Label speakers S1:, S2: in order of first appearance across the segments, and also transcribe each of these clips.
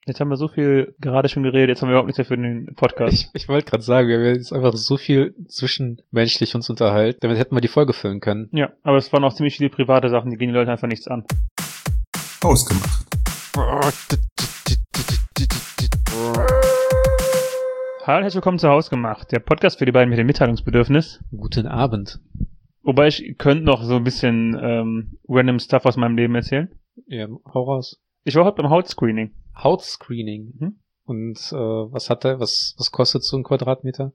S1: Jetzt haben wir so viel gerade schon geredet, jetzt haben wir überhaupt nichts mehr für den Podcast.
S2: Ich wollte gerade sagen, wir haben jetzt einfach so viel zwischenmenschlich uns unterhalten. Damit hätten wir die Folge füllen können.
S1: Ja, aber es waren auch ziemlich viele private Sachen, die gehen die Leute einfach nichts an.
S3: Ausgemacht.
S1: Hallo, herzlich willkommen zu Hausgemacht, der Podcast für die beiden mit dem Mitteilungsbedürfnis.
S2: Guten Abend.
S1: Wobei ich könnte noch so ein bisschen random Stuff aus meinem Leben erzählen.
S2: Ja, hau raus.
S1: Ich war heute beim Hautscreening.
S2: Hautscreening.
S1: Mhm.
S2: Und was kostet so ein Quadratmeter?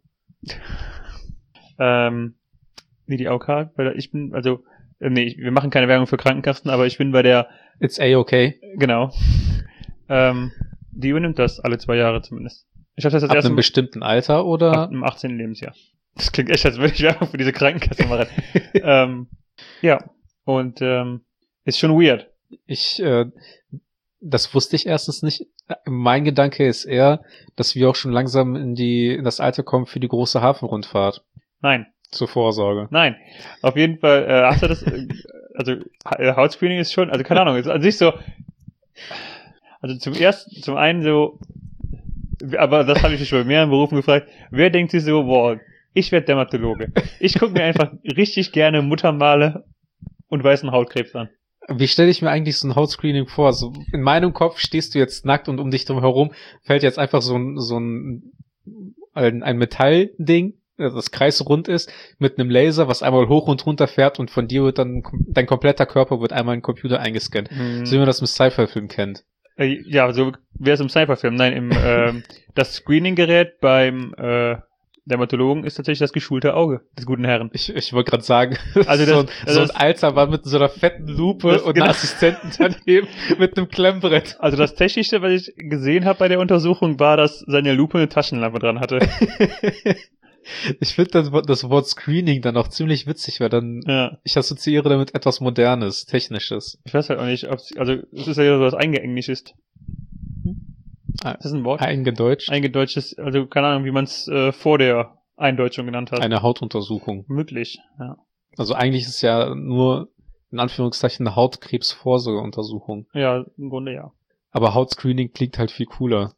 S1: Nee, die AOK, weil ich bin, wir machen keine Werbung für Krankenkassen, aber ich bin bei der...
S2: It's A-okay.
S1: Genau. Die übernimmt das alle 2 Jahre zumindest. Ich habe das jetzt
S2: Ab
S1: erst
S2: einem bestimmten Alter oder?
S1: im 18. Lebensjahr. Das klingt echt, als würde ich Werbung für diese Krankenkasse machen. Ja, und ist schon weird.
S2: Das wusste ich erstens nicht. Mein Gedanke ist eher, dass wir auch schon langsam in das Alter kommen für die große Hafenrundfahrt.
S1: Nein.
S2: Zur Vorsorge.
S1: Nein. Auf jeden Fall, hast du das, Hautscreening ist schon, also keine Ahnung, ist an sich so, also zum einen so, aber das habe ich mich schon bei mehreren Berufen gefragt, wer denkt sich so, boah, ich werde Dermatologe. Ich gucke mir einfach richtig gerne Muttermale und weißen Hautkrebs an.
S2: Wie stelle ich mir eigentlich so ein Hautscreening vor? So in meinem Kopf stehst du jetzt nackt und um dich drum herum fällt jetzt einfach so ein Metallding, das kreisrund ist, mit einem Laser, was einmal hoch und runter fährt und von dir wird dann, dein kompletter Körper wird einmal in den Computer eingescannt. So wie man das im Sci-Fi-Film kennt.
S1: Ja, so wäre es im Sci-Fi-Film. Nein, das Screening-Gerät beim Dermatologen ist tatsächlich das geschulte Auge des guten Herrn.
S2: Ich wollte gerade sagen,
S1: also
S2: so ein alter Mann mit so einer fetten Lupe und einem Assistenten daneben mit einem Klemmbrett.
S1: Also das Technischste, was ich gesehen habe bei der Untersuchung, war, dass seine Lupe eine Taschenlampe dran hatte.
S2: Ich finde das Wort Screening dann auch ziemlich witzig, weil dann ich assoziiere damit etwas Modernes, Technisches.
S1: Ich weiß halt auch nicht, es ist ja so was Eingeenglischt ist. Das ist ein Wort?
S2: Eingedeutscht.
S1: Eingedeutscht, also keine Ahnung, wie man es vor der Eindeutschung genannt hat.
S2: Eine Hautuntersuchung.
S1: Möglich, ja.
S2: Also eigentlich ist es ja nur, in Anführungszeichen, eine Hautkrebsvorsorgeuntersuchung.
S1: Ja, im Grunde ja.
S2: Aber Hautscreening klingt halt viel cooler.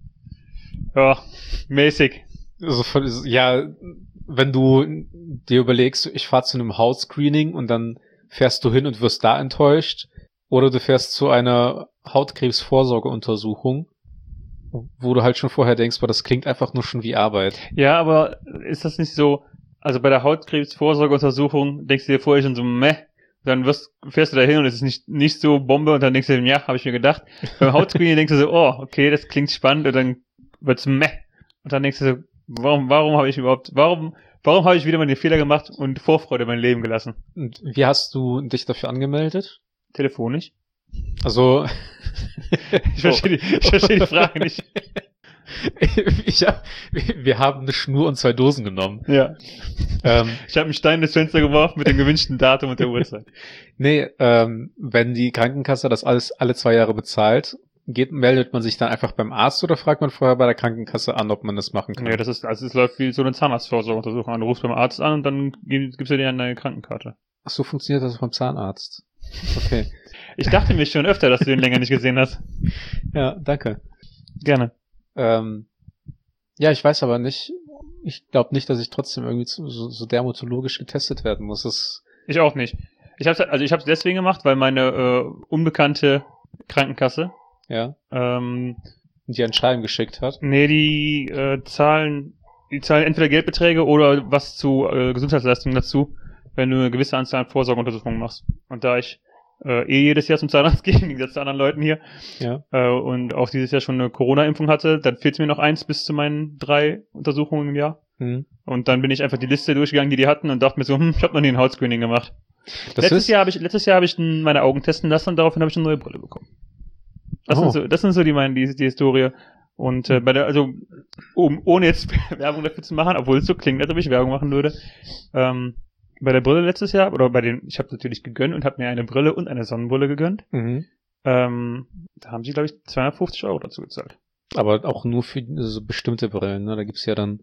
S1: Ja, mäßig.
S2: Also, ja, wenn du dir überlegst, ich fahre zu einem Hautscreening und dann fährst du hin und wirst da enttäuscht, oder du fährst zu einer Hautkrebsvorsorgeuntersuchung, wo du halt schon vorher denkst, boah, das klingt einfach nur schon wie Arbeit.
S1: Ja, aber ist das nicht so, also bei der Hautkrebsvorsorgeuntersuchung denkst du dir vorher schon so, dann fährst du da hin und es ist nicht so Bombe und dann denkst du dir, ja, habe ich mir gedacht. Beim Hautscreening denkst du so, oh, okay, das klingt spannend und dann wird's und dann denkst du so, warum habe ich wieder mal den Fehler gemacht und Vorfreude in mein Leben gelassen?
S2: Und wie hast du dich dafür angemeldet?
S1: Telefonisch.
S2: Also,
S1: ich verstehe die Frage nicht.
S2: Wir haben eine Schnur und 2 Dosen genommen.
S1: Ja. Ich habe einen Stein ins Fenster geworfen mit dem gewünschten Datum und der Uhrzeit.
S2: Nee, wenn die Krankenkasse das alles alle 2 Jahre bezahlt, meldet man sich dann einfach beim Arzt oder fragt man vorher bei der Krankenkasse an, ob man das machen kann?
S1: Ja, es läuft wie so eine Zahnarztvorsorgeuntersuchung an. Du rufst beim Arzt an und dann gibst du dir eine Krankenkarte.
S2: Ach so, funktioniert das beim Zahnarzt. Okay.
S1: Ich dachte mir schon öfter, dass du den länger nicht gesehen hast.
S2: Ja, danke.
S1: Gerne.
S2: Ja, ich weiß aber nicht. Ich glaube nicht, dass ich trotzdem irgendwie so dermatologisch getestet werden muss.
S1: Ich auch nicht. Ich hab's deswegen gemacht, weil meine unbekannte Krankenkasse
S2: die ein Schreiben geschickt hat.
S1: Nee, die zahlen entweder Geldbeträge oder was zu Gesundheitsleistungen dazu, wenn du eine gewisse Anzahl an Vorsorgeuntersuchungen machst. Und da ich jedes Jahr zum Zahnarzt gehe, im Gegensatz zu anderen Leuten hier, und auch dieses Jahr schon eine Corona-Impfung hatte, dann fehlt mir noch 1 bis zu meinen 3 Untersuchungen im Jahr. Und dann bin ich einfach die Liste durchgegangen, die hatten und dachte mir so, ich habe noch nie ein Hautscreening gemacht. Letztes Jahr habe ich meine Augen testen lassen und daraufhin habe ich eine neue Brille bekommen. Das sind so die Historie. Und ohne jetzt Werbung dafür zu machen, obwohl es so klingt, als ob ich Werbung machen würde, bei der Brille letztes Jahr, ich habe natürlich gegönnt und habe mir eine Brille und eine Sonnenbrille gegönnt. Da haben sie, glaube ich, 250 € dazu gezahlt.
S2: Aber auch nur für so bestimmte Brillen, ne? Da gibt's ja dann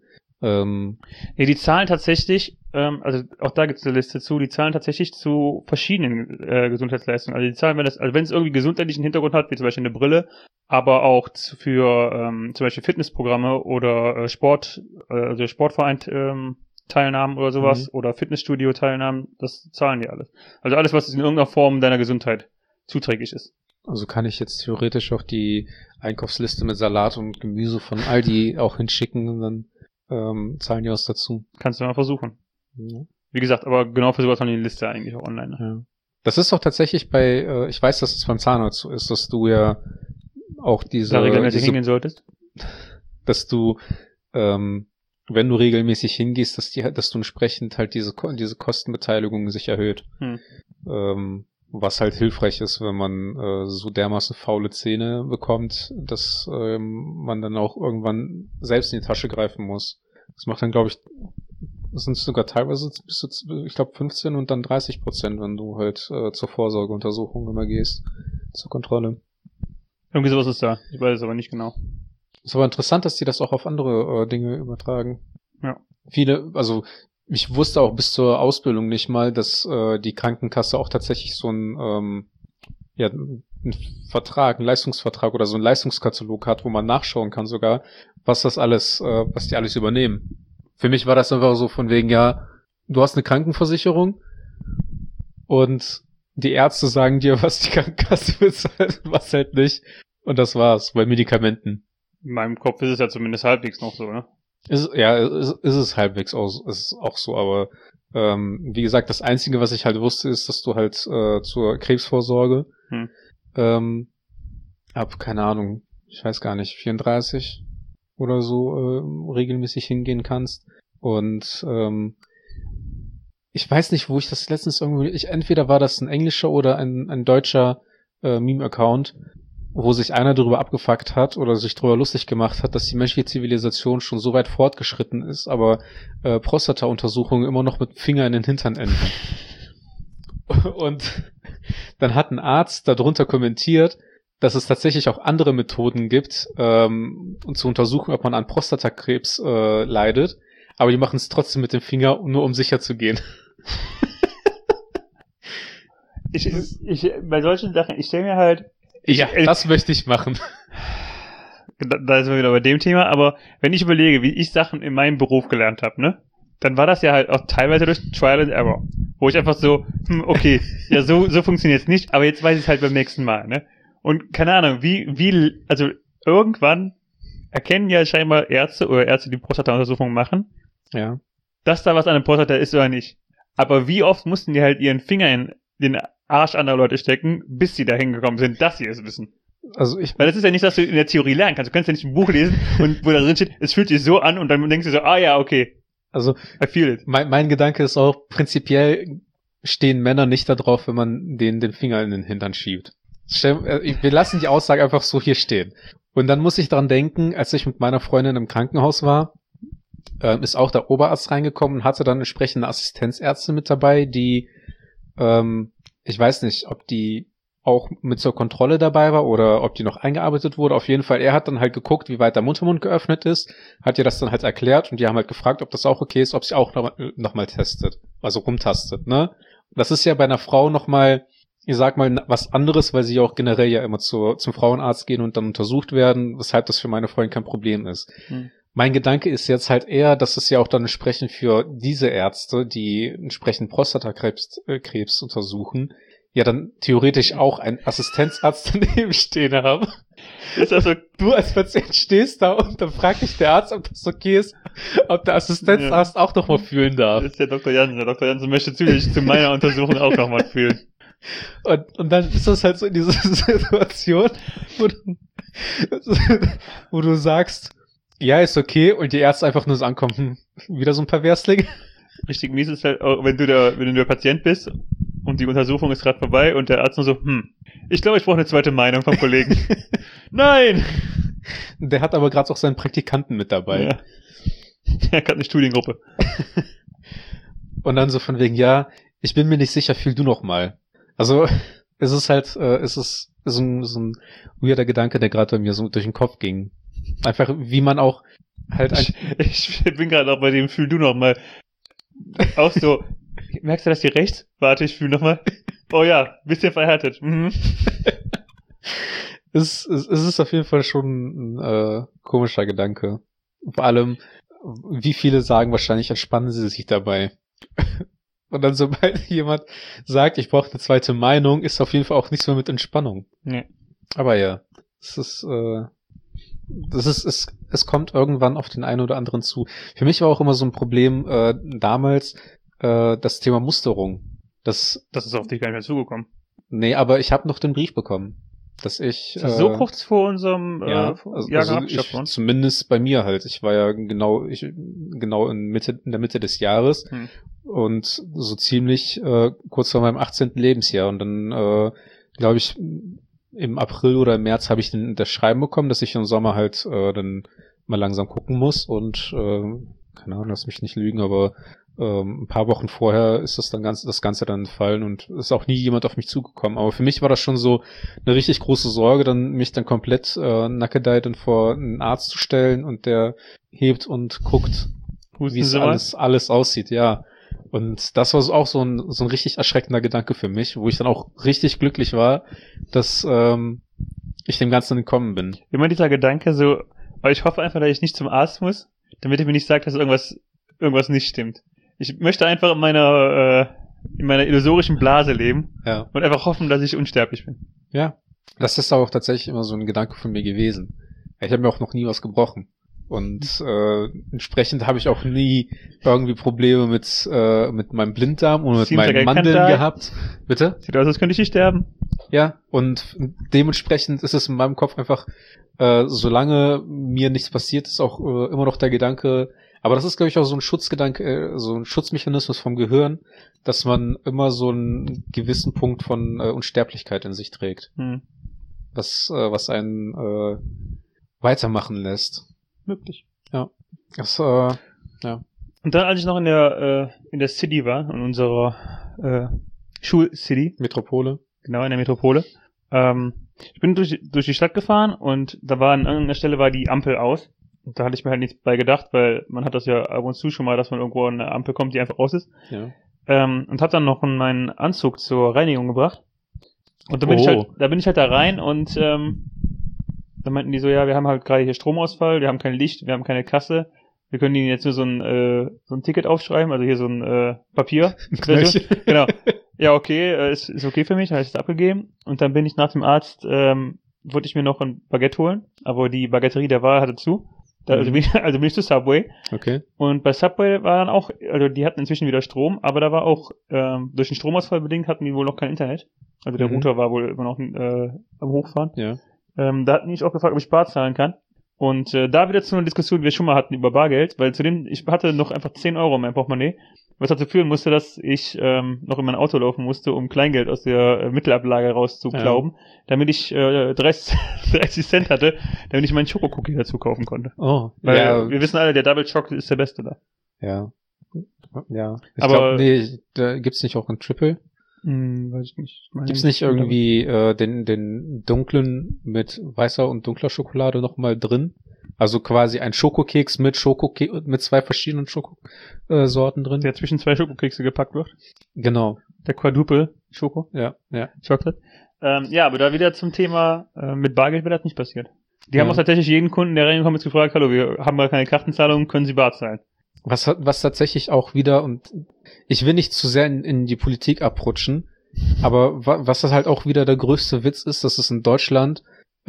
S1: Nee, die zahlen tatsächlich, also auch da gibt es eine Liste zu, die zahlen tatsächlich zu verschiedenen Gesundheitsleistungen. Also die zahlen, wenn es irgendwie gesundheitlichen Hintergrund hat, wie zum Beispiel eine Brille, aber auch für zum Beispiel Fitnessprogramme oder also Sportverein Teilnahmen oder sowas oder Fitnessstudio Teilnahmen, das zahlen die alles. Also alles, was in irgendeiner Form deiner Gesundheit zuträglich ist.
S2: Also kann ich jetzt theoretisch auch die Einkaufsliste mit Salat und Gemüse von Aldi auch hinschicken und dann zahlen die was dazu.
S1: Kannst du mal versuchen.
S2: Ja.
S1: Wie gesagt, aber genau für sowas haben die eine Liste eigentlich auch online.
S2: Ja. Das ist doch tatsächlich bei, ich weiß, dass es beim Zahnarzt so ist, dass du ja auch
S1: Da regelmäßig hingehen solltest.
S2: dass du, wenn du regelmäßig hingehst, dass du entsprechend halt diese Kostenbeteiligung sich erhöht. Was halt hilfreich ist, wenn man so dermaßen faule Zähne bekommt, dass man dann auch irgendwann selbst in die Tasche greifen muss. Das macht dann, glaube ich, sind sogar teilweise bis zu, ich glaube, 15 und dann 30%, wenn du halt zur Vorsorgeuntersuchung immer gehst, zur Kontrolle.
S1: Irgendwie sowas ist da. Ich weiß es aber nicht genau.
S2: Ist aber interessant, dass die das auch auf andere Dinge übertragen.
S1: Ja.
S2: Also ich wusste auch bis zur Ausbildung nicht mal, dass die Krankenkasse auch tatsächlich so einen Vertrag, einen Leistungsvertrag oder so einen Leistungskatalog hat, wo man nachschauen kann sogar, was die alles übernehmen. Für mich war das einfach so von wegen, ja, du hast eine Krankenversicherung und die Ärzte sagen dir, was die Krankenkasse bezahlt, was halt nicht. Und das war's, bei Medikamenten.
S1: In meinem Kopf ist es ja zumindest halbwegs noch so, ne?
S2: Ist es halbwegs auch, ist auch so, aber wie gesagt, das Einzige, was ich halt wusste, ist, dass du halt zur Krebsvorsorge ab, keine Ahnung, ich weiß gar nicht, 34 oder so regelmäßig hingehen kannst. Und ich weiß nicht, wo ich das letztens entweder war das ein englischer oder ein deutscher Meme-Account, wo sich einer darüber abgefuckt hat oder sich darüber lustig gemacht hat, dass die menschliche Zivilisation schon so weit fortgeschritten ist, aber Prostata-Untersuchungen immer noch mit dem Finger in den Hintern enden. Und dann hat ein Arzt darunter kommentiert, dass es tatsächlich auch andere Methoden gibt, um zu untersuchen, ob man an Prostatakrebs leidet, aber die machen es trotzdem mit dem Finger, nur um sicher zu gehen.
S1: Bei solchen Sachen, ich stelle mir halt...
S2: Das möchte ich machen.
S1: Da sind wir wieder bei dem Thema, aber wenn ich überlege, wie ich Sachen in meinem Beruf gelernt habe, ne, dann war das ja halt auch teilweise durch Trial and Error, wo ich einfach so, okay, ja, so funktioniert's nicht, aber jetzt weiß ich es halt beim nächsten Mal, ne? Und keine Ahnung, also irgendwann erkennen ja scheinbar Ärzte, die Prostata-Untersuchungen machen,
S2: ja,
S1: dass da was an der Prostata ist oder nicht. Aber wie oft mussten die halt ihren Finger in den Arsch anderer Leute stecken, bis sie dahin gekommen sind, dass sie es wissen. Weil das ist ja nicht, dass du in der Theorie lernen kannst. Du kannst ja nicht ein Buch lesen und wo da drin steht, es fühlt sich so an und dann denkst du so, ja, okay.
S2: Also,
S1: I feel it.
S2: Mein Gedanke ist auch, prinzipiell stehen Männer nicht da drauf, wenn man denen den Finger in den Hintern schiebt. Wir lassen die Aussage einfach so hier stehen. Und dann muss ich dran denken, als ich mit meiner Freundin im Krankenhaus war, ist auch der Oberarzt reingekommen und hatte dann entsprechende Assistenzärzte mit dabei, die, ich weiß nicht, ob die auch mit zur Kontrolle dabei war oder ob die noch eingearbeitet wurde. Auf jeden Fall, er hat dann halt geguckt, wie weit der Mundmund geöffnet ist, hat ihr das dann halt erklärt und die haben halt gefragt, ob das auch okay ist, ob sie auch noch mal testet, also rumtastet, ne? Das ist ja bei einer Frau noch mal, ich sag mal, was anderes, weil sie auch generell ja immer zum Frauenarzt gehen und dann untersucht werden, weshalb das für meine Freundin kein Problem ist. Mein Gedanke ist jetzt halt eher, dass es ja auch dann entsprechend für diese Ärzte, die entsprechend Prostatakrebs untersuchen, ja dann theoretisch auch einen Assistenzarzt daneben stehen haben.
S1: Ist also,
S2: Du als Patient stehst da und dann fragt dich der Arzt, ob das okay ist, ob der Assistenzarzt auch noch mal fühlen darf.
S1: Das ist der Dr. Jansen. Der Dr. Jansen möchte zusätzlich zu meiner Untersuchung auch noch mal fühlen.
S2: Und dann ist das halt so in dieser Situation, wo du sagst, ja, ist okay, und die Ärzte einfach nur so ankommen, wieder so ein Perversling.
S1: Richtig mies ist halt, wenn du der Patient bist und die Untersuchung ist gerade vorbei und der Arzt nur so, ich glaube, ich brauche eine zweite Meinung vom Kollegen. Nein!
S2: Der hat aber gerade auch seinen Praktikanten mit dabei.
S1: Ja. Er hat eine Studiengruppe.
S2: Und dann so von wegen, ja, ich bin mir nicht sicher, fühl du noch mal. Also, es ist halt, es ist so ein weirder Gedanke, der gerade bei mir so durch den Kopf ging. Einfach, wie man auch halt ein,
S1: Ich bin gerade auch bei dem, fühl du noch mal. Auch so, merkst du das hier rechts? Warte, ich fühl noch mal. Oh ja, bisschen verhärtet. Mhm.
S2: es ist auf jeden Fall schon ein komischer Gedanke. Vor allem, wie viele sagen wahrscheinlich, entspannen sie sich dabei. Und dann, sobald jemand sagt, ich brauche eine zweite Meinung, ist auf jeden Fall auch nichts mehr mit Entspannung.
S1: Nee.
S2: Aber ja, es kommt irgendwann auf den einen oder anderen zu. Für mich war auch immer so ein Problem damals das Thema Musterung.
S1: Das ist auf dich gar nicht mehr zugekommen.
S2: Nee, aber ich habe noch den Brief bekommen, dass ich
S1: So kurz vor unserem
S2: Jahrgang zumindest bei mir halt. Ich war ja genau in der Mitte des Jahres und so ziemlich kurz vor meinem 18. Lebensjahr. Und dann glaube ich im April oder im März habe ich das Schreiben bekommen, dass ich im Sommer halt dann mal langsam gucken muss und keine Ahnung, lass mich nicht lügen, aber ein paar Wochen vorher ist das Ganze dann entfallen und ist auch nie jemand auf mich zugekommen. Aber für mich war das schon so eine richtig große Sorge, mich dann komplett nackedeit und vor einen Arzt zu stellen und der hebt und guckt, wie es alles aussieht, ja. Und das war auch so ein richtig erschreckender Gedanke für mich, wo ich dann auch richtig glücklich war, dass ich dem Ganzen entkommen bin.
S1: Immer dieser Gedanke so, aber ich hoffe einfach, dass ich nicht zum Arzt muss, damit er mir nicht sagt, dass irgendwas nicht stimmt. Ich möchte einfach in meiner illusorischen Blase leben und einfach hoffen, dass ich unsterblich bin.
S2: Ja, das ist auch tatsächlich immer so ein Gedanke von mir gewesen. Ich habe mir auch noch nie was gebrochen. Und entsprechend habe ich auch nie irgendwie Probleme mit meinem Blinddarm und mit meinen Mandeln gehabt. Bitte?
S1: Sieht aus, als könnte ich nicht sterben.
S2: Ja, und dementsprechend ist es in meinem Kopf einfach, solange mir nichts passiert, ist auch immer noch der Gedanke, aber das ist, glaube ich, auch so ein Schutzgedanke, so ein Schutzmechanismus vom Gehirn, dass man immer so einen gewissen Punkt von Unsterblichkeit in sich trägt. Was einen weitermachen lässt.
S1: Möglich.
S2: Ja. Ja.
S1: Und dann, als ich noch in der City war, in unserer Schulcity.
S2: Metropole.
S1: Genau, in der Metropole. Ich bin durch die Stadt gefahren und da war an irgendeiner Stelle war die Ampel aus. Und da hatte ich mir halt nichts bei gedacht, weil man hat das ja ab und zu schon mal, dass man irgendwo an eine Ampel kommt, die einfach aus ist.
S2: Ja.
S1: Und hab dann noch meinen Anzug zur Reinigung gebracht. Und da bin ich halt da rein und dann meinten die so, ja, wir haben halt gerade hier Stromausfall, wir haben kein Licht, wir haben keine Kasse. Wir können Ihnen jetzt nur so ein Ticket aufschreiben, also hier so ein Papier. Genau. Ja, okay, ist okay für mich, habe ich es abgegeben. Und dann bin ich nach dem Arzt, wollte ich mir noch ein Baguette holen, aber die Baguetterie der Wahl hatte zu. Also bin ich zu Subway.
S2: Okay.
S1: Und bei Subway war dann auch, also die hatten inzwischen wieder Strom, aber da war auch, durch den Stromausfall bedingt hatten die wohl noch kein Internet. Also der Router war wohl immer noch am Hochfahren.
S2: Ja.
S1: Da hatten die mich auch gefragt, ob ich bar zahlen kann. Und da wieder zu einer Diskussion, die wir schon mal hatten über Bargeld, weil ich hatte noch einfach 10 Euro in meinem Portemonnaie, was dazu führen musste, dass ich noch in mein Auto laufen musste, um Kleingeld aus der Mittelablage rauszuklauben, damit ich 30 Cent hatte, damit ich meinen Schokocookie dazu kaufen konnte.
S2: Oh,
S1: weil wir wissen alle, der Double Chocolate ist der beste da.
S2: Ja. Ja. Ich
S1: aber
S2: glaube, da gibt's nicht auch einen Triple?
S1: Weiß ich nicht.
S2: Gibt's nicht irgendwie den dunklen mit weißer und dunkler Schokolade noch mal drin? Also quasi ein Schokokeks mit zwei verschiedenen Schokosorten drin?
S1: Der zwischen zwei Schokokekse gepackt wird.
S2: Genau.
S1: Der Quadruple Schoko.
S2: Ja.
S1: Chocolate. Ja, aber da wieder zum Thema, mit Bargeld wäre das nicht passiert. Die haben auch tatsächlich jeden Kunden, der reingekommen ist, gefragt, hallo, wir haben mal keine Kartenzahlung, können Sie bar zahlen?
S2: Was tatsächlich auch wieder, und ich will nicht zu sehr in die Politik abrutschen, aber was das halt auch wieder der größte Witz ist, dass es in Deutschland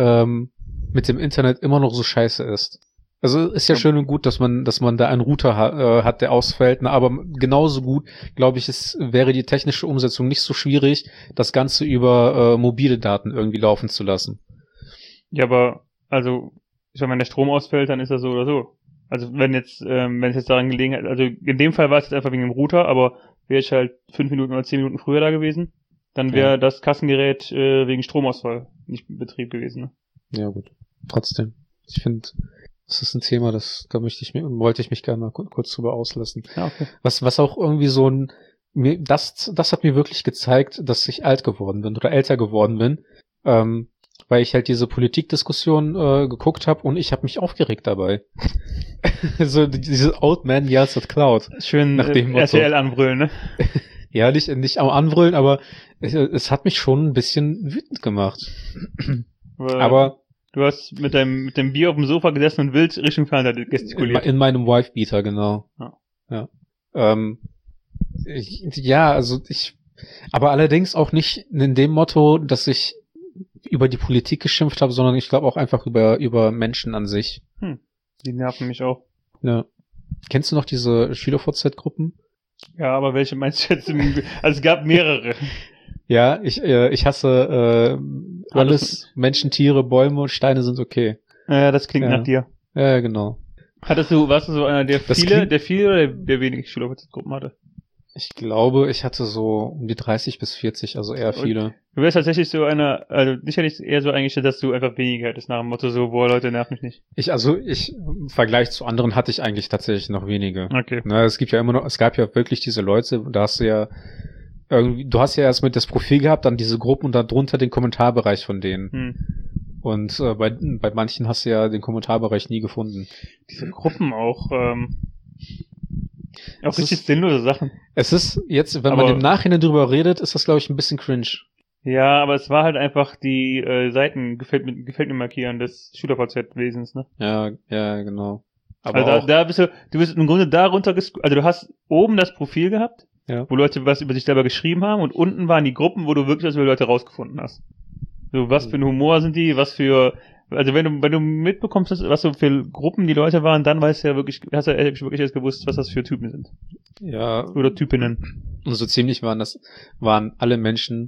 S2: mit dem Internet immer noch so scheiße ist. Also ist ja schön und gut, dass man da einen Router hat, der ausfällt, aber genauso gut, glaube ich, wäre die technische Umsetzung nicht so schwierig, das Ganze über mobile Daten irgendwie laufen zu lassen.
S1: Ja, aber also, wenn der Strom ausfällt, dann ist das so oder so. Also wenn es jetzt daran gelegen hat, also in dem Fall war es jetzt einfach wegen dem Router, aber wäre ich halt 5 Minuten oder 10 Minuten früher da gewesen, dann wäre das Kassengerät wegen Stromausfall nicht in Betrieb gewesen. Ne? Ja
S2: gut, trotzdem. Ich finde, das ist ein Thema, da wollte ich mich gerne mal kurz drüber auslassen.
S1: Ja, okay.
S2: Was auch irgendwie so das hat mir wirklich gezeigt, dass ich alt geworden bin oder älter geworden bin. weil ich halt diese Politikdiskussion geguckt habe und ich habe mich aufgeregt dabei. So diese Old Man Yells at Cloud.
S1: Schön
S2: Nach dem Motto.
S1: RTL anbrüllen, ne?
S2: Ja, nicht am Anbrüllen, aber es hat mich schon ein bisschen wütend gemacht. Aber
S1: du hast mit dem Bier auf dem Sofa gesessen und wild Richtung Fernseher gestikuliert.
S2: in meinem Wife-Beater, genau. Ja. Aber allerdings auch nicht in dem Motto, dass ich über die Politik geschimpft habe, sondern ich glaube auch einfach über Menschen an sich.
S1: Die nerven mich auch.
S2: Ja. Kennst du noch diese SchülerVZ-Gruppen?
S1: Ja, aber welche meinst du jetzt? Also es gab mehrere.
S2: Ja, ich hasse alles, Menschen, Tiere, Bäume und Steine sind okay.
S1: Ja, das klingt nach dir.
S2: Ja, genau.
S1: Warst du so einer, der viele oder der wenig SchülerVZ-Gruppen hatte?
S2: Ich glaube, ich hatte so um die 30 bis 40, also eher viele.
S1: Du wärst tatsächlich so einer, also sicherlich eher so eingestellt, dass du einfach weniger hättest nach dem Motto so, boah, Leute, nerv mich nicht. Im Vergleich zu anderen hatte ich eigentlich tatsächlich noch wenige. Okay. Na, es gab ja wirklich diese Leute, da hast du ja irgendwie, du hast ja erst mit das Profil gehabt, dann diese Gruppen und dann drunter den Kommentarbereich von denen. Und bei manchen hast du ja den Kommentarbereich nie gefunden. Diese Gruppen auch richtig sinnlose Sachen.
S2: Es ist jetzt, wenn man im Nachhinein drüber redet, ist das, glaube ich, ein bisschen cringe. Ja,
S1: aber es war halt einfach die Seiten gefällt mir markieren des SchülerVZ-Wesens, ne?
S2: Ja, genau.
S1: Aber also da bist du bist im Grunde darunter also du hast oben das Profil gehabt, wo Leute was über sich selber geschrieben haben und unten waren die Gruppen, wo du wirklich was über Leute rausgefunden hast. So, was für ein Humor sind die, also wenn du mitbekommst, was so für Gruppen die Leute waren, dann hast du ja wirklich erst gewusst, was das für Typen sind.
S2: Ja.
S1: Oder Typinnen.
S2: Und so ziemlich waren alle Menschen,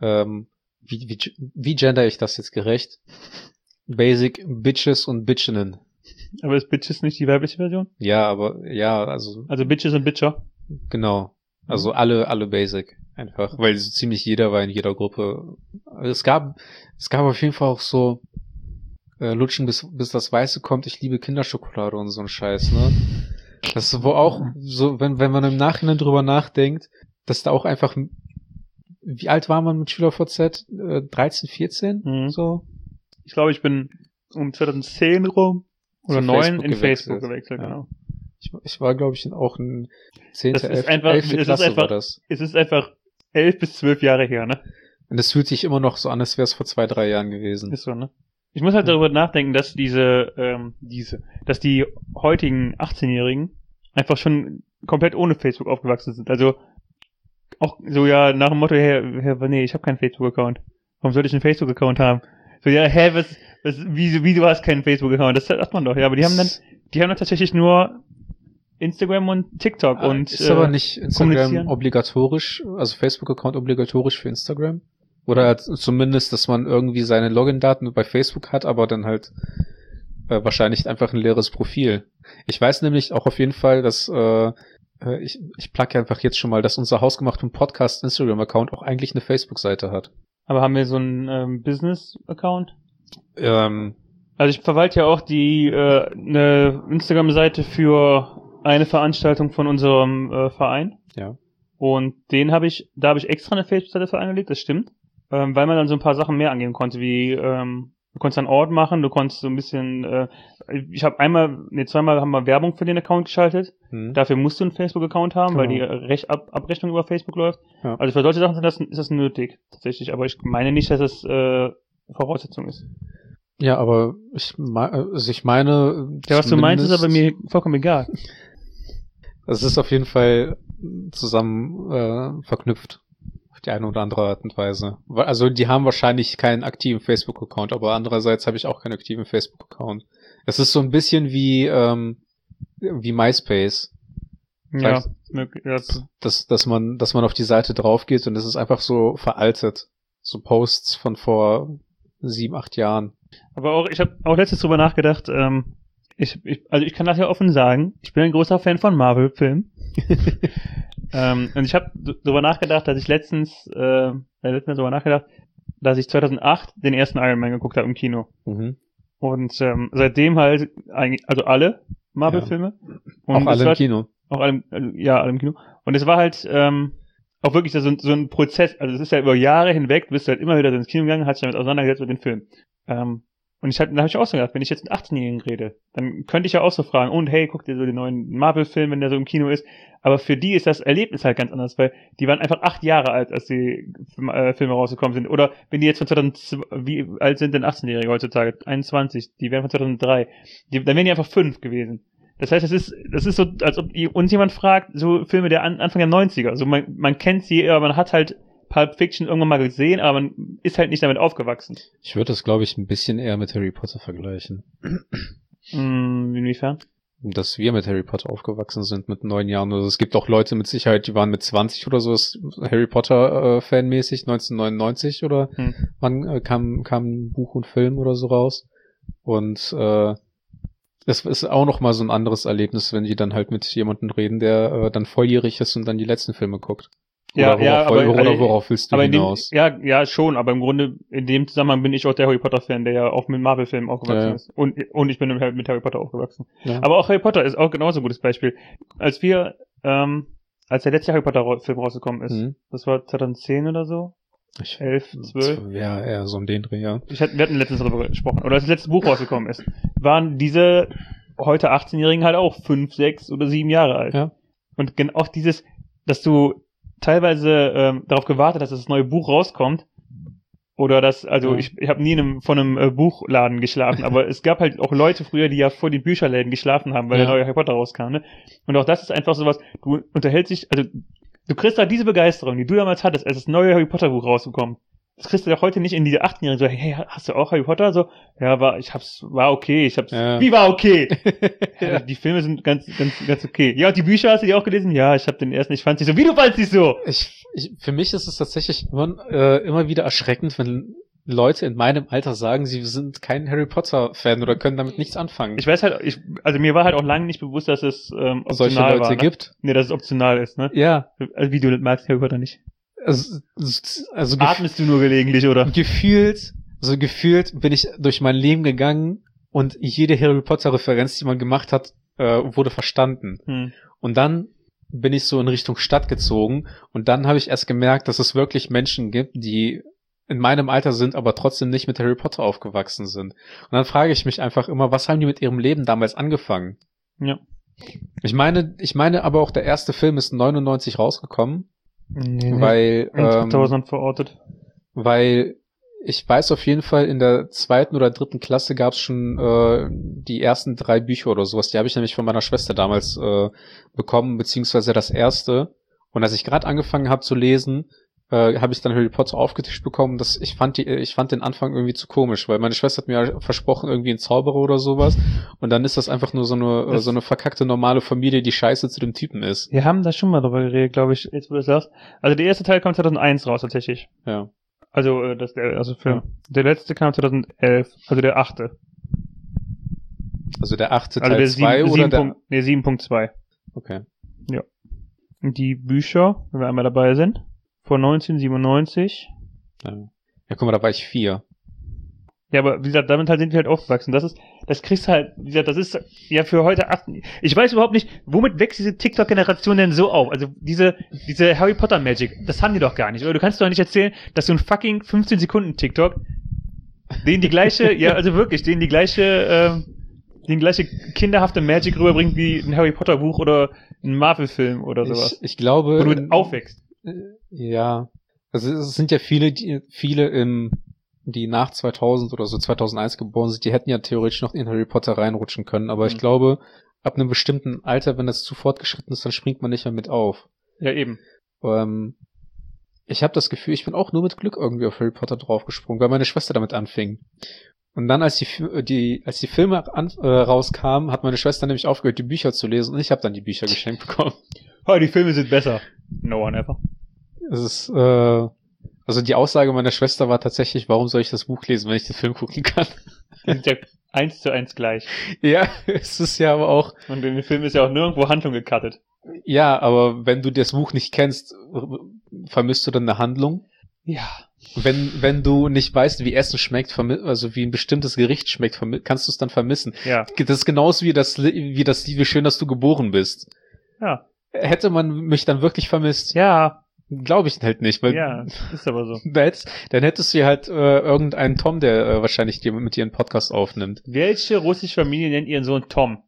S2: wie gender ich das jetzt gerecht? Basic Bitches und Bitchinnen.
S1: Aber ist Bitches nicht die weibliche Version?
S2: Ja, also
S1: Bitches und Bitcher?
S2: Genau. Also alle Basic. Einfach. Weil so ziemlich jeder war in jeder Gruppe. Also es gab auf jeden Fall auch so, Lutschen bis das Weiße kommt, ich liebe Kinderschokolade und so ein Scheiß, ne? Das ist wo auch so, wenn man im Nachhinein drüber nachdenkt, dass da auch einfach, wie alt war man mit SchülerVZ? 13, 14? So?
S1: Ich glaube, ich bin um 2010 rum oder 9 in Facebook gewechselt, genau.
S2: Ich war, glaube ich, auch ein 10. 11.
S1: Klasse war das. Es ist einfach 11 bis 12 Jahre her, ne?
S2: Und es fühlt sich immer noch so an, als wäre es vor 2-3 Jahren gewesen.
S1: Ist so, ne? Ich muss halt darüber nachdenken, dass dass die heutigen 18-Jährigen einfach schon komplett ohne Facebook aufgewachsen sind. Also auch so nach dem Motto, nee, ich habe keinen Facebook-Account. Warum sollte ich einen Facebook-Account haben? So, wie du hast keinen Facebook-Account? Das sagt man doch, ja, aber die haben dann tatsächlich nur Instagram und TikTok und
S2: ist aber nicht Instagram obligatorisch, also Facebook-Account obligatorisch für Instagram? Oder zumindest, dass man irgendwie seine Login-Daten bei Facebook hat, aber dann halt wahrscheinlich einfach ein leeres Profil. Ich weiß nämlich auch auf jeden Fall, dass ich plugge einfach jetzt schon mal, dass unser hausgemachten Podcast Instagram-Account auch eigentlich eine Facebook-Seite hat.
S1: Aber haben wir so einen Business-Account? Also ich verwalte ja auch eine Instagram-Seite für eine Veranstaltung von unserem Verein.
S2: Ja.
S1: Und da habe ich extra eine Facebook-Seite für angelegt, das stimmt. Weil man dann so ein paar Sachen mehr angeben konnte, wie du konntest einen Ort machen, du konntest so ein bisschen, zweimal haben wir Werbung für den Account geschaltet. Dafür musst du einen Facebook-Account haben, weil die Abrechnung über Facebook läuft. Ja. Also für solche Sachen ist das nötig, tatsächlich. Aber ich meine nicht, dass das Voraussetzung ist.
S2: Ja, aber ich meine...
S1: Ja, was du meinst, ist aber mir vollkommen egal.
S2: Es ist auf jeden Fall zusammen verknüpft. Auf die eine oder andere Art und Weise. Also die haben wahrscheinlich keinen aktiven Facebook-Account, aber andererseits habe ich auch keinen aktiven Facebook-Account. Es ist so ein bisschen wie MySpace.
S1: Ja,
S2: dass man auf die Seite drauf geht und es ist einfach so veraltet. So Posts von vor 7, 8 Jahren.
S1: Aber ich habe auch letztens drüber nachgedacht, ich kann das ja offen sagen, ich bin ein großer Fan von Marvel-Filmen. Und ich habe darüber nachgedacht, dass ich letztens darüber nachgedacht, dass ich 2008 den ersten Iron Man geguckt habe im Kino. Und seitdem halt eigentlich, also alle Marvel-Filme.
S2: Und auch alle im Kino.
S1: Auch alle, alle im Kino. Und es war halt auch wirklich so ein Prozess, also es ist ja über Jahre hinweg, du bist halt immer wieder ins Kino gegangen, hast dich damit auseinandergesetzt mit dem Film. Und da habe ich auch so gedacht, wenn ich jetzt mit 18-Jährigen rede, dann könnte ich ja auch so fragen, und hey, guck dir so den neuen Marvel-Film, wenn der so im Kino ist. Aber für die ist das Erlebnis halt ganz anders, weil die waren einfach 8 Jahre alt, als die Filme rausgekommen sind. Oder wenn die jetzt von 2002, wie alt sind denn 18-Jährige heutzutage? 21, die wären von 2003. Dann wären die einfach 5 gewesen. Das heißt, das ist so, als ob uns jemand fragt, so Filme der Anfang der 90er. Also man kennt sie, aber man hat halt Pulp Fiction irgendwann mal gesehen, aber man ist halt nicht damit aufgewachsen.
S2: Ich würde das, glaube ich, ein bisschen eher mit Harry Potter vergleichen.
S1: Inwiefern?
S2: Dass wir mit Harry Potter aufgewachsen sind mit 9 Jahren. Also es gibt auch Leute mit Sicherheit, die waren mit 20 oder so, ist Harry Potter fanmäßig, 1999 oder wann kam ein Buch und Film oder so raus. Und das ist auch noch mal so ein anderes Erlebnis, wenn die dann halt mit jemandem reden, der dann volljährig ist und dann die letzten Filme guckt. Worauf willst du hinaus?
S1: Ja, schon, aber im Grunde, in dem Zusammenhang bin ich auch der Harry Potter-Fan, der ja auch mit Marvel-Filmen aufgewachsen ist. Und ich bin mit Harry Potter aufgewachsen. Ja. Aber auch Harry Potter ist auch genauso ein gutes Beispiel. Als der letzte Harry Potter-Film rausgekommen ist, das war 2010 oder so? 11, 12?
S2: Ja, eher so um den Dreh, ja.
S1: Wir hatten letztens darüber gesprochen. Oder als das letzte Buch rausgekommen ist, waren diese heute 18-Jährigen halt auch 5, 6 oder 7 Jahre alt. Ja. Und auch dieses, dass du teilweise darauf gewartet, dass das neue Buch rauskommt. Oder ich habe nie von einem Buchladen geschlafen, aber es gab halt auch Leute früher, die ja vor den Bücherläden geschlafen haben, weil der neue Harry Potter rauskam, ne? Und auch das ist einfach sowas, du unterhältst dich, also du kriegst halt diese Begeisterung, die du damals hattest, als das neue Harry Potter Buch rausgekommen. Das kriegst du doch heute nicht in diese 8-Jährigen so, hey, hast du auch Harry Potter? So, ja, war okay, wie war okay? Ja. Die Filme sind ganz okay. Ja, und die Bücher hast du die auch gelesen? Ja, ich habe den ersten, ich fand sie so, wie du fandst sie so?
S2: Für mich ist es tatsächlich immer wieder erschreckend, wenn Leute in meinem Alter sagen, sie sind kein Harry Potter Fan oder können damit nichts anfangen.
S1: Ich weiß halt, also mir war halt auch lange nicht bewusst, dass es optional
S2: solche Leute
S1: war, ne?
S2: gibt.
S1: Nee, dass es optional ist, ne?
S2: Ja.
S1: Also wie, du magst Harry Potter nicht?
S2: Also
S1: atmest du nur gelegentlich, oder?
S2: Gefühlt bin ich durch mein Leben gegangen und jede Harry Potter Referenz, die man gemacht hat, wurde verstanden. Und dann bin ich so in Richtung Stadt gezogen und dann habe ich erst gemerkt, dass es wirklich Menschen gibt, die in meinem Alter sind, aber trotzdem nicht mit Harry Potter aufgewachsen sind. Und dann frage ich mich einfach immer, was haben die mit ihrem Leben damals angefangen?
S1: Ja.
S2: Ich meine aber auch, der erste Film ist 99 rausgekommen.
S1: Nee,
S2: weil
S1: 2000 verortet.
S2: Weil ich weiß auf jeden Fall, in der 2. oder 3. Klasse gab es schon die ersten 3 Bücher oder sowas. Die habe ich nämlich von meiner Schwester damals bekommen, beziehungsweise das erste. Und als ich gerade angefangen habe zu lesen, habe ich dann Harry Potter aufgetischt bekommen. Ich fand den Anfang irgendwie zu komisch, weil meine Schwester hat mir versprochen, irgendwie ein Zauberer oder sowas. Und dann ist das einfach nur so eine verkackte normale Familie, die scheiße zu dem Typen ist.
S1: Wir haben da schon mal drüber geredet, glaube ich, jetzt wo du das sagst. Also der erste Teil kam 2001 raus, tatsächlich.
S2: Ja.
S1: Also, Film. Ja. Der letzte kam 2011, also der 8.
S2: Also der 8. Teil 2 oder der...
S1: Nee, 7.2.
S2: Okay.
S1: Ja. Und die Bücher, wenn wir einmal dabei sind, von 1997.
S2: Ja, guck mal, da war ich 4.
S1: Ja, aber wie gesagt, damit halt sind wir halt aufgewachsen. Das kriegst du halt, wie gesagt, das ist ja für heute 8. Ich weiß überhaupt nicht, womit wächst diese TikTok-Generation denn so auf? Also diese Harry Potter Magic, das haben die doch gar nicht. Oder du kannst doch nicht erzählen, dass so ein fucking 15 Sekunden TikTok denen die gleiche, ja, also wirklich, denen die gleiche kinderhafte Magic rüberbringt wie ein Harry Potter Buch oder ein Marvel-Film oder sowas.
S2: Ich glaube,
S1: wo du aufwächst.
S2: Ja, also es sind ja viele, die nach 2000 oder so 2001 geboren sind, die hätten ja theoretisch noch in Harry Potter reinrutschen können, aber ich glaube, ab einem bestimmten Alter, wenn das zu fortgeschritten ist, dann springt man nicht mehr mit auf.
S1: Ja, eben.
S2: Ich habe das Gefühl, ich bin auch nur mit Glück irgendwie auf Harry Potter draufgesprungen, weil meine Schwester damit anfing. Und dann, als die Filme rauskamen, hat meine Schwester nämlich aufgehört, die Bücher zu lesen, und ich habe dann die Bücher geschenkt bekommen.
S1: Oh, die Filme sind besser. No one ever.
S2: Es ist, also die Aussage meiner Schwester war tatsächlich, warum soll ich das Buch lesen, wenn ich den Film gucken kann?
S1: Die sind ja 1:1 gleich.
S2: Ja, es ist ja aber auch...
S1: Und in dem Film ist ja auch nirgendwo Handlung gecuttet.
S2: Ja, aber wenn du das Buch nicht kennst, vermisst du dann eine Handlung?
S1: Ja.
S2: Wenn du nicht weißt, wie Essen schmeckt, also wie ein bestimmtes Gericht schmeckt, kannst du es dann vermissen.
S1: Ja.
S2: Das ist genauso wie schön, dass du geboren bist.
S1: Ja.
S2: Hätte man mich dann wirklich vermisst?
S1: Ja.
S2: Glaube ich halt nicht, weil
S1: Ja, ist aber so.
S2: dann hättest du ja halt irgendeinen Tom, der wahrscheinlich mit dir einen Podcast aufnimmt.
S1: Welche russische Familie nennt ihren Sohn Tom?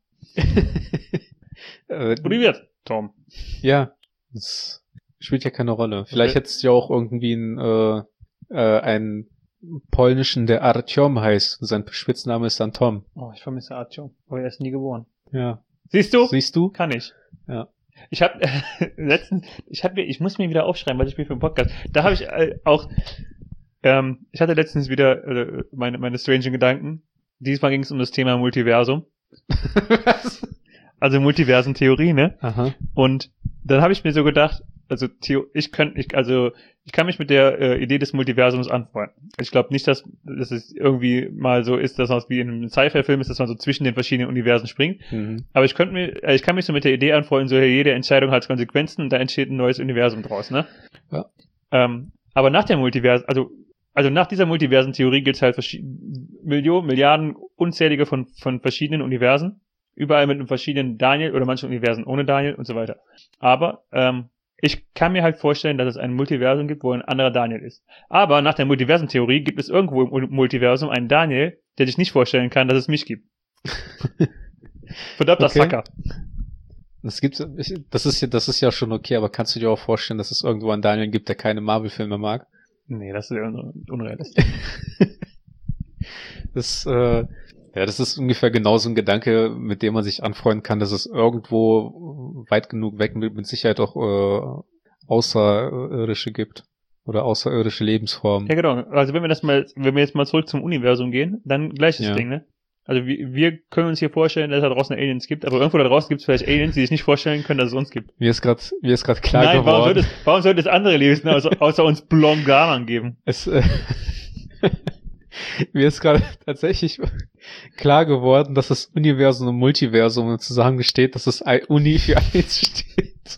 S1: Privet, Tom.
S2: Ja, das spielt ja keine Rolle. Vielleicht hättest du ja auch irgendwie einen polnischen, der Artyom heißt. Sein Spitzname ist dann Tom.
S1: Oh, ich vermisse Artyom. Aber er ist nie geboren.
S2: Ja.
S1: Siehst du?
S2: Siehst du?
S1: Kann ich.
S2: Ja.
S1: Ich habe ich muss mir wieder aufschreiben, was ich spiele für einen Podcast. Da habe ich ich hatte letztens wieder meine strangen Gedanken. Diesmal ging es um das Thema Multiversum.
S2: Was?
S1: Also Multiversentheorie, ne?
S2: Aha.
S1: Und dann habe ich mir so gedacht, also ich kann mich mit der Idee des Multiversums anfreunden. Ich glaube nicht, dass es irgendwie mal so ist, dass man wie in einem Sci-Fi-Film ist, dass man so zwischen den verschiedenen Universen springt.
S2: Mhm.
S1: Aber ich kann mich so mit der Idee anfreunden, so jede Entscheidung hat Konsequenzen und da entsteht ein neues Universum draus, ne?
S2: Ja.
S1: Aber nach der also nach dieser Multiversentheorie gibt es halt Millionen, Milliarden, unzählige von verschiedenen Universen. Überall mit einem verschiedenen Daniel oder manche Universen ohne Daniel und so weiter. Aber ich kann mir halt vorstellen, dass es ein Multiversum gibt, wo ein anderer Daniel ist. Aber nach der Multiversentheorie gibt es irgendwo im Multiversum einen Daniel, der sich nicht vorstellen kann, dass es mich gibt. Verdammter Sucker.
S2: Das ist ja schon okay, aber kannst du dir auch vorstellen, dass es irgendwo einen Daniel gibt, der keine Marvel-Filme mag?
S1: Nee, das ist ja unrealistisch.
S2: Das ist ungefähr genauso ein Gedanke, mit dem man sich anfreunden kann, dass es irgendwo weit genug weg mit Sicherheit auch Außerirdische gibt. Oder außerirdische Lebensformen.
S1: Ja, genau. Also wenn wir jetzt mal zurück zum Universum gehen, dann gleiches Ding, ne? Also wir können uns hier vorstellen, dass es da draußen Aliens gibt, aber irgendwo da draußen gibt es vielleicht Aliens, die sich nicht vorstellen können, dass es uns gibt.
S2: Mir ist gerade klar geworden.
S1: Warum sollte es andere Lebewesen außer uns Blongarern geben?
S2: Mir ist gerade tatsächlich klar geworden, dass das Universum und Multiversum zusammengesteht, dass das Uni für eins steht.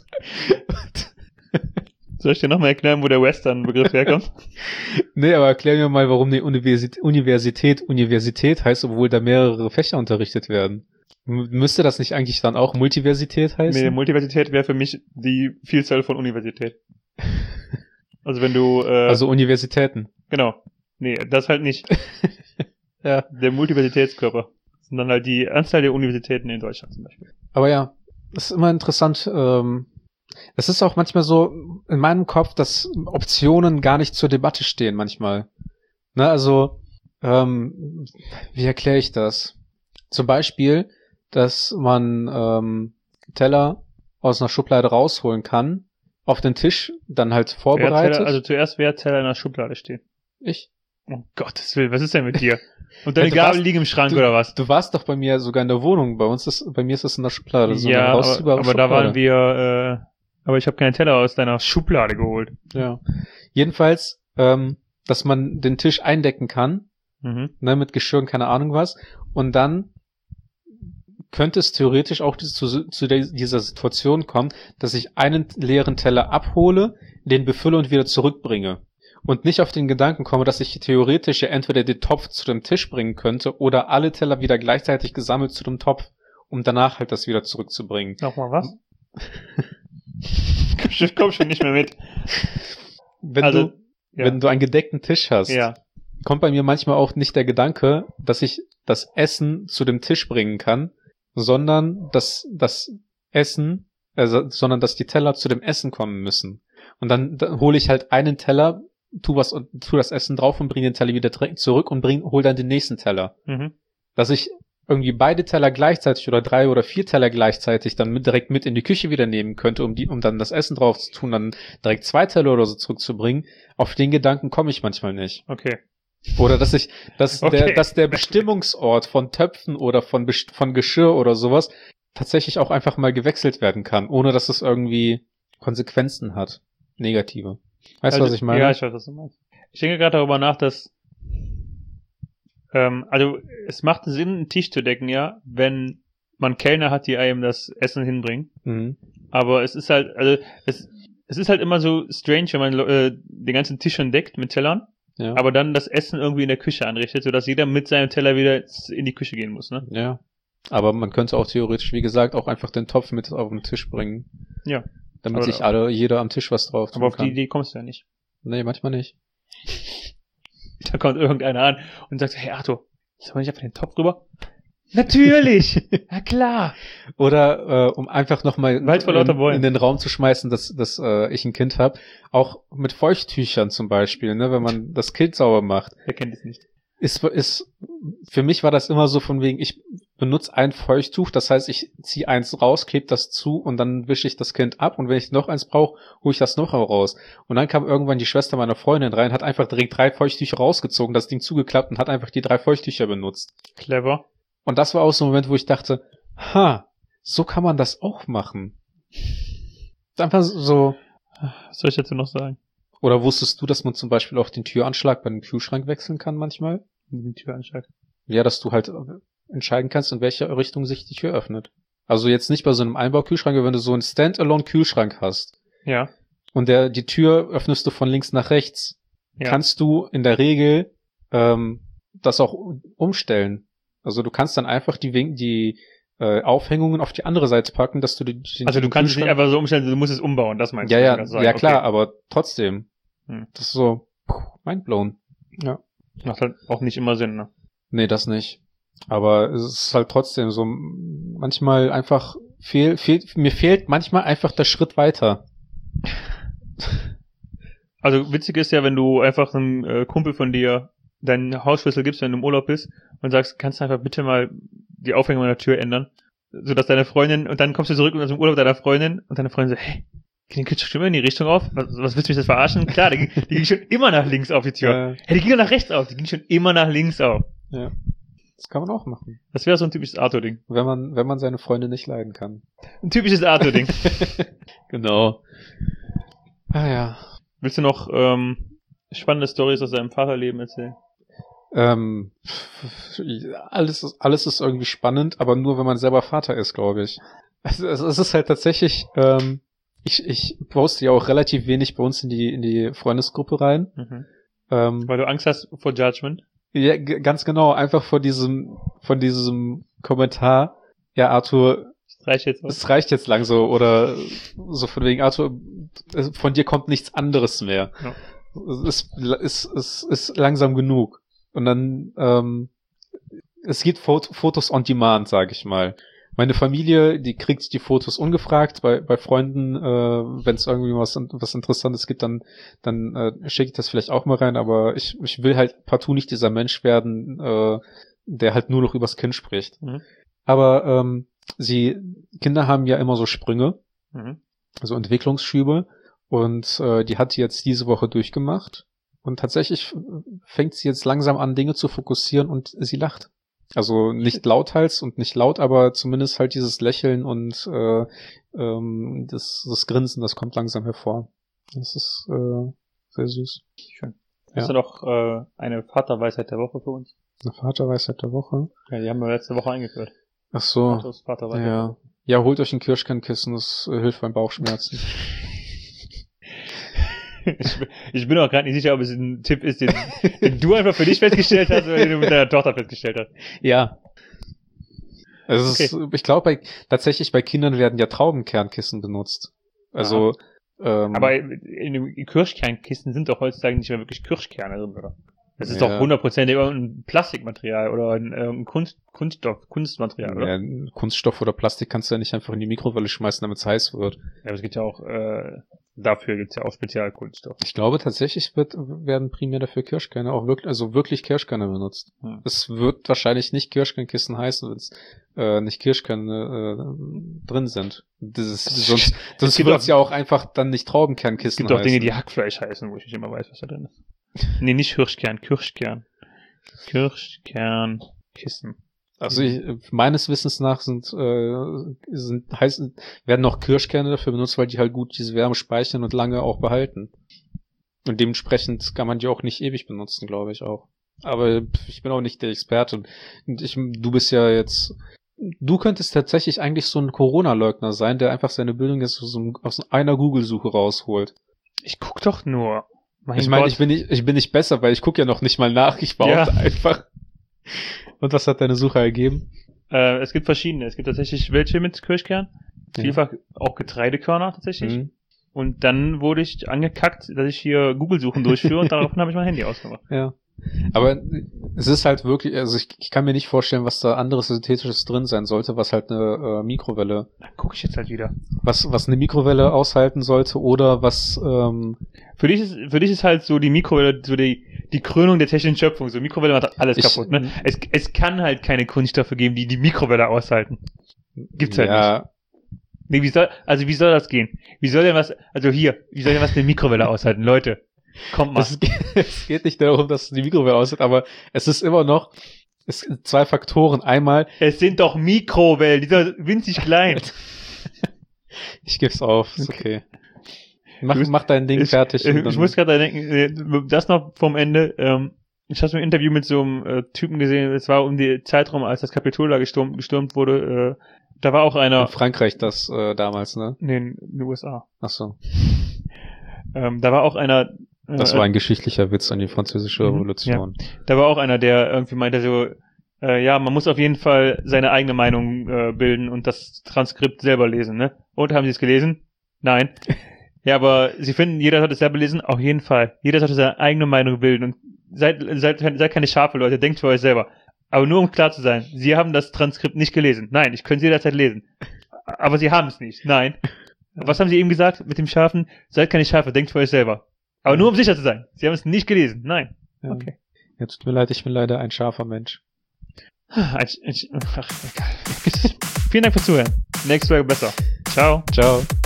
S1: Soll ich dir nochmal erklären, wo der Western-Begriff herkommt?
S2: Nee, aber erklär mir mal, warum die Universität heißt, obwohl da mehrere Fächer unterrichtet werden. Müsste das nicht eigentlich dann auch Multiversität heißen?
S1: Nee, Multiversität wäre für mich die Vielzahl von Universität. Also wenn du...
S2: also Universitäten.
S1: Genau. Nee, das halt nicht.
S2: Ja.
S1: Der Multiversitätskörper. Sondern halt die Anzahl der Universitäten in Deutschland zum Beispiel.
S2: Aber ja, das ist immer interessant. Es ist auch manchmal so in meinem Kopf, dass Optionen gar nicht zur Debatte stehen manchmal. Ne, also, wie erkläre ich das? Zum Beispiel, dass man Teller aus einer Schublade rausholen kann, auf den Tisch dann halt vorbereitet.
S1: Wer hat Teller in der Schublade stehen?
S2: Ich.
S1: Um Gottes Willen, was ist denn mit dir? Und deine Gabel liegen im Schrank oder was?
S2: Du warst doch bei mir sogar in der Wohnung. Bei mir ist das in der Schublade. So
S1: ja, aber da waren wir, aber ich habe keine Teller aus deiner Schublade geholt.
S2: Ja. Jedenfalls, dass man den Tisch eindecken kann, ne, mit Geschirr und keine Ahnung was. Und dann könnte es theoretisch auch zu dieser Situation kommen, dass ich einen leeren Teller abhole, den befülle und wieder zurückbringe. Und nicht auf den Gedanken komme, dass ich theoretisch ja entweder den Topf zu dem Tisch bringen könnte oder alle Teller wieder gleichzeitig gesammelt zu dem Topf, um danach halt das wieder zurückzubringen.
S1: Nochmal was? Ich komm schon nicht mehr mit.
S2: Wenn du einen gedeckten Tisch hast, kommt bei mir manchmal auch nicht der Gedanke, dass ich das Essen zu dem Tisch bringen kann, sondern dass die Teller zu dem Essen kommen müssen. Und dann hole ich halt einen Teller, tu das Essen drauf und bring den Teller wieder zurück und hol dann den nächsten Teller. Dass ich irgendwie beide Teller gleichzeitig oder 3 oder 4 Teller gleichzeitig dann direkt mit in die Küche wieder nehmen könnte, um dann das Essen drauf zu tun, dann direkt 2 Teller oder so zurückzubringen. Auf den Gedanken komme ich manchmal nicht.
S1: Okay.
S2: Oder dass der Bestimmungsort von Töpfen oder von Geschirr oder sowas tatsächlich auch einfach mal gewechselt werden kann, ohne dass es irgendwie Konsequenzen hat. Negative. Weißt du, was ich meine?
S1: Ja, ich weiß, was du meinst. Ich denke gerade darüber nach, dass es macht Sinn, einen Tisch zu decken, ja, wenn man Kellner hat, die einem das Essen hinbringen. Aber es ist halt, es ist halt immer so strange, wenn man den ganzen Tisch schon deckt mit Tellern, aber dann das Essen irgendwie in der Küche anrichtet, sodass jeder mit seinem Teller wieder in die Küche gehen muss, ne?
S2: Ja. Aber man könnte auch theoretisch, wie gesagt, auch einfach den Topf mit auf den Tisch bringen.
S1: Ja.
S2: damit
S1: Aber-
S2: sich jeder am Tisch was drauf tun
S1: Aber auf
S2: kann.
S1: die Idee kommst du ja nicht.
S2: Nee, manchmal nicht.
S1: Da kommt irgendeiner an und sagt, hey Arthur, sollen wir nicht einfach den Topf rüber? Natürlich! Ja klar!
S2: Oder um einfach nochmal
S1: Wald vor lauter Bäumen.
S2: in den Raum zu schmeißen, dass ich ein Kind habe. Auch mit Feuchttüchern zum Beispiel, ne, wenn man das Kind sauber macht.
S1: Wer kennt es nicht?
S2: Für mich war das immer so von wegen, ich benutze ein Feuchttuch, das heißt, ich ziehe eins raus, klebe das zu und dann wische ich das Kind ab und wenn ich noch eins brauche, hole ich das noch raus. Und dann kam irgendwann die Schwester meiner Freundin rein, hat einfach direkt 3 Feuchttücher rausgezogen, das Ding zugeklappt und hat einfach die 3 Feuchttücher benutzt.
S1: Clever.
S2: Und das war auch so ein Moment, wo ich dachte, so kann man das auch machen. Einfach so.
S1: Was soll ich dazu noch sagen?
S2: Oder wusstest du, dass man zum Beispiel auch den Türanschlag bei einem Kühlschrank wechseln kann manchmal?
S1: Die Tür anschlag.
S2: Ja, dass du halt entscheiden kannst, in welche Richtung sich die Tür öffnet. Also jetzt nicht bei so einem Einbaukühlschrank, aber wenn du so einen Standalone-Kühlschrank hast
S1: Ja.
S2: und die Tür öffnest du von links nach rechts,
S1: Ja.
S2: kannst du in der Regel das auch umstellen. Also du kannst dann einfach die Aufhängungen auf die andere Seite packen, dass du den
S1: Also du kannst es nicht
S2: Kühlschrank-
S1: einfach so umstellen, du musst es umbauen, das meinst du?
S2: Ja,
S1: was du gerade
S2: ja,
S1: sagst.
S2: klar,
S1: Okay.
S2: aber trotzdem.
S1: Hm.
S2: Das ist so mindblown. Ja.
S1: Macht halt auch nicht immer Sinn, ne?
S2: Nee, das nicht. Aber es ist halt trotzdem so, manchmal einfach mir fehlt manchmal einfach der Schritt weiter.
S1: Also witzig ist ja, wenn du einfach einem Kumpel von dir deinen Hausschlüssel gibst, wenn du im Urlaub bist und sagst, kannst du einfach bitte mal die Aufhängung an der Tür ändern, sodass deine Freundin, und dann kommst du zurück aus dem Urlaub deiner Freundin und deine Freundin so, hey, geht den Kühlschrank schon immer in die Richtung auf? Was willst du mich das verarschen? Klar, die ging schon immer nach links auf die Tür. Hey, die ging doch nach rechts auf, die ging schon immer nach links auf.
S2: Ja. Das kann man auch machen.
S1: Das wäre so ein typisches Arthur-Ding.
S2: Wenn man seine Freunde nicht leiden kann.
S1: Ein typisches Arthur-Ding.
S2: Genau. Ah ja.
S1: Willst du noch spannende Storys aus deinem Vaterleben erzählen?
S2: Alles ist irgendwie spannend, aber nur wenn man selber Vater ist, glaube ich. Also, es ist halt tatsächlich, ich poste ja auch relativ wenig bei uns in die Freundesgruppe rein.
S1: Mhm. Weil du Angst hast vor Judgment?
S2: Ja, ganz genau, einfach von diesem Kommentar, ja, Arthur,
S1: Das reicht jetzt was.
S2: es reicht jetzt lang so, oder so von wegen, Arthur, von dir kommt nichts anderes mehr.
S1: Ja.
S2: Es ist langsam genug. Und dann, es gibt Fotos on demand, sag ich mal. Meine Familie, die kriegt die Fotos ungefragt. Bei Freunden, wenn es irgendwie was Interessantes gibt, dann schicke ich das vielleicht auch mal rein. Aber ich will halt partout nicht dieser Mensch werden, der halt nur noch übers Kind spricht.
S1: Mhm.
S2: Aber Kinder haben ja immer so Sprünge,
S1: Mhm.
S2: so Entwicklungsschübe. Und die hat sie jetzt diese Woche durchgemacht. Und tatsächlich fängt sie jetzt langsam an, Dinge zu fokussieren und sie lacht. Also nicht lauthals und nicht laut, aber zumindest halt dieses Lächeln und das Grinsen, das kommt langsam hervor. Das ist sehr süß.
S1: Schön.
S2: Ja.
S1: Hast du noch eine Vaterweisheit der Woche für uns?
S2: Eine Vaterweisheit der Woche.
S1: Ja, die haben wir letzte Woche eingeführt.
S2: Ach so.
S1: Arthurs Vaterweisheit.
S2: Ja. Ja, holt euch ein Kirschkernkissen, das hilft beim Bauchschmerzen.
S1: Ich bin auch gerade nicht sicher, ob es ein Tipp ist, den du einfach für dich festgestellt hast oder den du mit deiner Tochter festgestellt hast.
S2: Ja. Also
S1: Okay.
S2: ich glaube, tatsächlich bei Kindern werden ja Traubenkernkissen benutzt. Also,
S1: Aber in den Kirschkernkissen sind doch heutzutage nicht mehr wirklich Kirschkerne drin, oder? Das ist
S2: Ja.
S1: doch 100% irgendein Plastikmaterial oder ein Kunstmaterial, oder?
S2: ja, Kunststoff oder Plastik kannst du ja nicht einfach in die Mikrowelle schmeißen, damit es heiß wird.
S1: Ja, aber es gibt ja auch, dafür gibt's ja auch Spezialkunststoff.
S2: Ich glaube tatsächlich werden primär dafür Kirschkerne auch wirklich Kirschkerne benutzt.
S1: Hm.
S2: Es wird wahrscheinlich nicht Kirschkernkissen heißen, wenn es nicht Kirschkerne drin sind. Sonst
S1: gibt
S2: wird es
S1: auch-
S2: ja auch einfach dann nicht
S1: Es
S2: Traubenkernkissen
S1: gibt auch Dinge,
S2: heißen.
S1: die Hackfleisch heißen, wo ich nicht immer weiß, was da drin ist. Nee, nicht Kirschkern. Kirschkernkissen.
S2: Also meines Wissens nach werden noch Kirschkerne dafür benutzt, weil die halt gut diese Wärme speichern und lange auch behalten. Und dementsprechend kann man die auch nicht ewig benutzen, glaube ich auch. Aber ich bin auch nicht der Experte. Und du bist ja jetzt, du könntest tatsächlich eigentlich so ein Corona-Leugner sein, der einfach seine Bildung jetzt aus einer Google-Suche rausholt.
S1: Ich guck doch nur. Mein
S2: Ich meine,
S1: Gott.
S2: ich bin nicht besser, weil ich gucke ja noch nicht mal nach. Ich behaupte
S1: Ja.
S2: einfach. Und was hat deine Suche ergeben?
S1: Es gibt verschiedene. Es gibt tatsächlich welche mit Kirschkern.
S2: Ja.
S1: Vielfach auch Getreidekörner tatsächlich.
S2: Mhm.
S1: Und dann wurde ich angekackt, dass ich hier Google-Suchen durchführe und daraufhin habe ich mein Handy ausgemacht.
S2: Ja. Aber es ist halt wirklich, also ich kann mir nicht vorstellen, was da anderes Synthetisches drin sein sollte, was halt eine Mikrowelle,
S1: Da gucke ich jetzt halt wieder.
S2: was eine Mikrowelle aushalten sollte oder was,
S1: Für dich ist halt so die Mikrowelle so die Krönung der technischen Schöpfung. So Mikrowelle macht alles kaputt, ne? Es kann halt keine Kunststoffe geben, die Mikrowelle aushalten. Gibt's halt nicht. Nee, wie soll das gehen? Wie soll denn was eine Mikrowelle aushalten? Leute, kommt mal.
S2: Es geht nicht darum, dass die Mikrowelle aussieht, aber es ist immer noch, es sind zwei Faktoren. Einmal,
S1: Es sind doch Mikrowellen, die sind winzig klein.
S2: ich geb's auf, ist okay. Mach dein Ding fertig.
S1: Ich muss gerade denken, das noch vom Ende. Ich habe so ein Interview mit so einem Typen gesehen, es war um die Zeitraum, als das Kapitol da gestürmt wurde. Da war auch einer.
S2: In Frankreich das damals, ne?
S1: Nee, in den USA.
S2: Ach so.
S1: Da war auch einer.
S2: Das war ein geschichtlicher Witz an die französische Revolution.
S1: Ja. Da war auch einer, der irgendwie meinte so, man muss auf jeden Fall seine eigene Meinung bilden und das Transkript selber lesen, ne? Und haben Sie es gelesen? Nein. Ja, aber Sie finden, jeder sollte es selber lesen? Auf jeden Fall. Jeder sollte seine eigene Meinung bilden und seid keine Schafe, Leute, denkt für euch selber. Aber nur um klar zu sein, Sie haben das Transkript nicht gelesen. Nein, ich könnte es jederzeit lesen. Aber Sie haben es nicht. Nein. Was haben Sie eben gesagt mit dem Schafen? Seid keine Schafe, denkt für euch selber. Aber nur um sicher zu sein. Sie haben es nicht gelesen. Nein.
S2: Ja.
S1: Okay.
S2: Ja, tut mir leid, ich bin leider ein scharfer Mensch.
S1: Ach, egal. Vielen Dank fürs Zuhören. Nächste Folge besser. Ciao.
S2: Ciao.